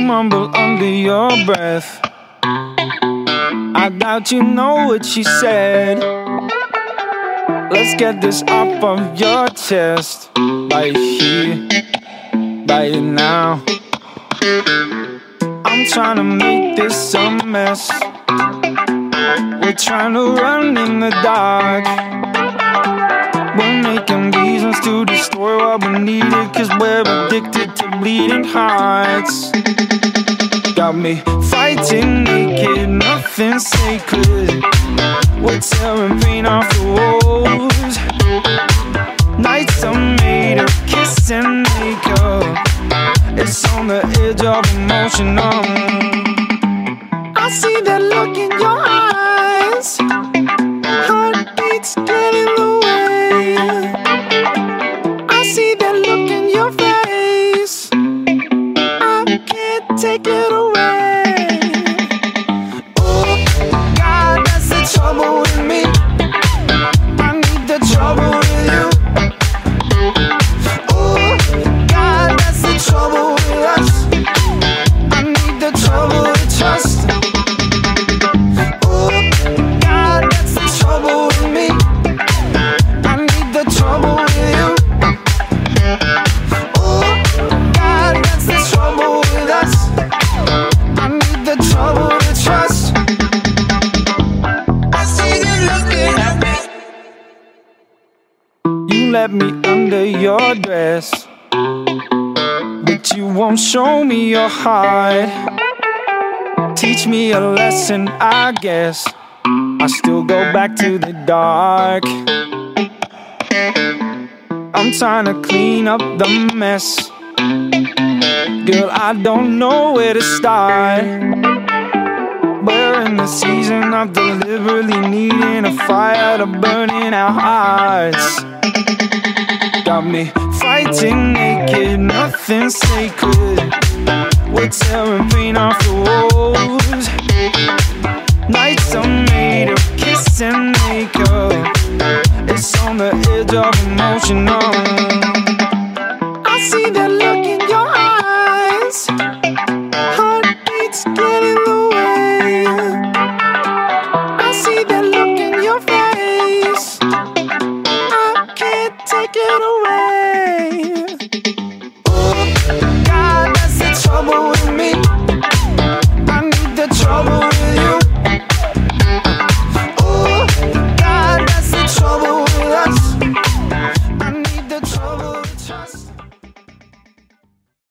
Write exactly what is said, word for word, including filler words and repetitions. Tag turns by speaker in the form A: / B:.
A: mumble under your breath. I doubt you know what she said. Let's get this off of your chest. Right here, right now. I'm trying to make this a mess. We're trying to run in the dark. We're making reasons to destroy what we needed, 'cause we're addicted to bleeding hearts. Got me fighting naked, nothing sacred. We're tearing paint off the walls. Nights are made of kiss and makeup. It's on the edge of emotion. um. I see that look in your eyes. Heartbeats get in the way. I see that look in your face. I can't take it away. Oh God, that's the trouble with me. I need the trouble with you. Oh God, that's the trouble with us. I need the trouble to trust. Oh God, that's the trouble with me. I need the trouble with you. Oh God, that's the trouble with us. I need the trouble to trust. I see you looking at me. You let me under your dress, but you won't show me your heart. Teach me a lesson, I guess. I still go back to the dark. I'm trying to clean up the mess. Girl, I don't know where to start. We're in the season of deliberately needing a fire to burn in our hearts. Got me fighting naked, nothing sacred. We're tearing paint off the walls. Nights are made of kiss and makeup. It's on the edge of emotion. um. I see that look in your eyes. Heartbeats get in the way. I see that look in your face. I can't take it away.